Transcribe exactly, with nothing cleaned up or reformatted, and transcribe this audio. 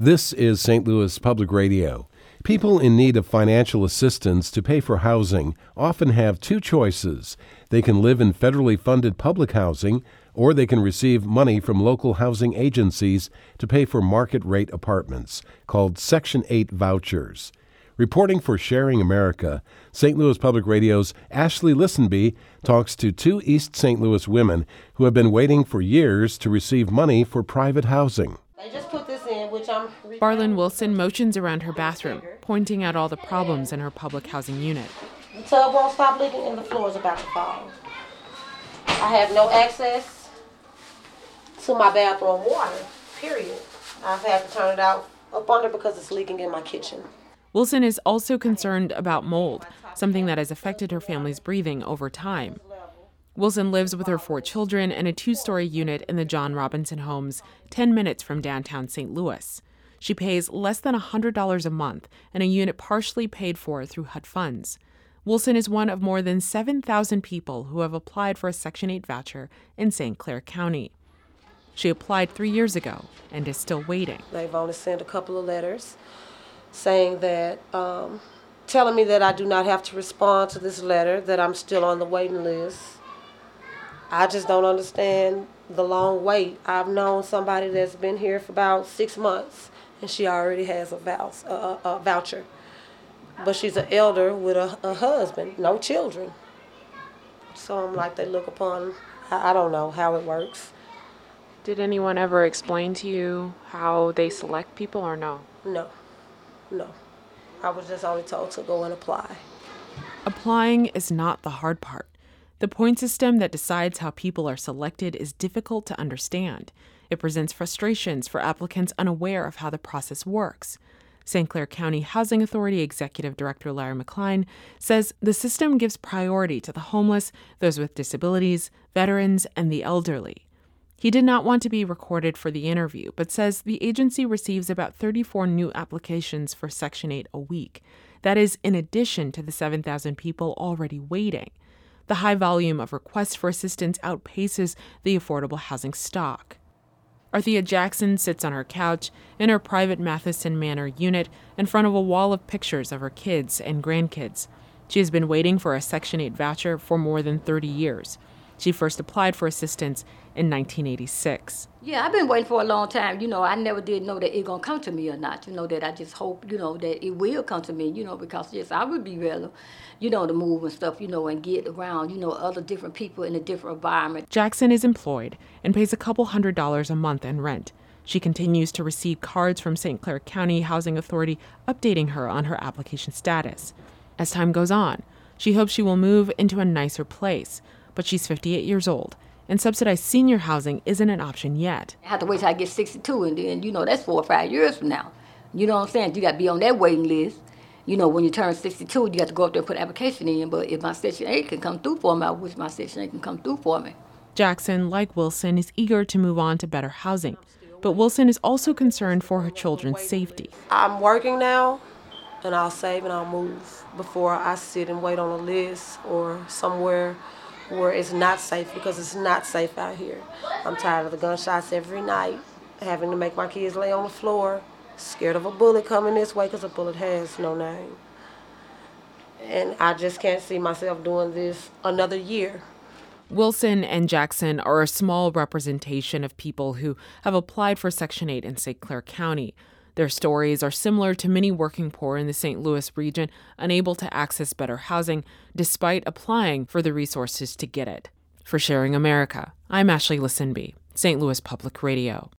This is Saint Louis Public Radio. People in need of financial assistance to pay for housing often have two choices. They can live in federally funded public housing, or they can receive money from local housing agencies to pay for market-rate apartments, called Section eight vouchers. Reporting for Sharing America, Saint Louis Public Radio's Ashley Listenby talks to two East Saint Louis women who have been waiting for years to receive money for private housing. I just put this in, which I'm... Barlin Wilson motions around her bathroom, pointing out all the problems in her public housing unit. The tub won't stop leaking and the floor is about to fall. I have no access to my bathroom water, period. I've had to turn it out up under because it's leaking in my kitchen. Wilson is also concerned about mold, something that has affected her family's breathing over time. Wilson lives with her four children in a two-story unit in the John Robinson Homes, ten minutes from downtown Saint Louis. She pays less than one hundred dollars a month in a unit partially paid for through H U D funds. Wilson is one of more than seven thousand people who have applied for a Section eight voucher in Saint Clair County. She applied three years ago and is still waiting. They've only sent a couple of letters saying that, um, telling me that I do not have to respond to this letter, that I'm still on the waiting list. I just don't understand the long wait. I've known somebody that's been here for about six months, and she already has a, vouch, a, a, a voucher. But she's an elder with a, a husband, no children. So I'm like, they look upon, I, I don't know how it works. Did anyone ever explain to you how they select people or no? No, no. I was just only told to go and apply. Applying is not the hard part. The point system that decides how people are selected is difficult to understand. It presents frustrations for applicants unaware of how the process works. Saint Clair County Housing Authority Executive Director Larry McCline says the system gives priority to the homeless, those with disabilities, veterans, and the elderly. He did not want to be recorded for the interview, but says the agency receives about thirty-four new applications for Section eight a week. That is in addition to the seven thousand people already waiting. The high volume of requests for assistance outpaces the affordable housing stock. Arthea Jackson sits on her couch in her private Matheson Manor unit in front of a wall of pictures of her kids and grandkids. She has been waiting for a Section eight voucher for more than thirty years. She first applied for assistance in nineteen eighty-six. Yeah, I've been waiting for a long time. You know, I never did know that it gonna come to me or not. You know, that I just hope, you know, that it will come to me, you know, because, yes, I would be ready, you know, to move and stuff, you know, and get around, you know, other different people in a different environment. Jackson is employed and pays a couple hundred dollars a month in rent. She continues to receive cards from Saint Clair County Housing Authority updating her on her application status. As time goes on, she hopes she will move into a nicer place, but she's fifty-eight years old, and subsidized senior housing isn't an option yet. I have to wait till I get sixty-two, and then, you know, that's four or five years from now. You know what I'm saying? You got to be on that waiting list. You know, when you turn sixty-two, you got to go up there and put an application in. But if my Section eight can come through for me, I wish my Section eight can come through for me. Jackson, like Wilson, is eager to move on to better housing. But Wilson is also concerned for her children's safety. I'm working now, and I'll save and I'll move before I sit and wait on a list or somewhere where it's not safe, because it's not safe out here. I'm tired of the gunshots every night, having to make my kids lay on the floor, scared of a bullet coming this way because a bullet has no name. And I just can't see myself doing this another year. Wilson and Jackson are a small representation of people who have applied for Section eight in Saint Clair County. Their stories are similar to many working poor in the Saint Louis region, unable to access better housing despite applying for the resources to get it. For Sharing America, I'm Ashley Listenby, Saint Louis Public Radio.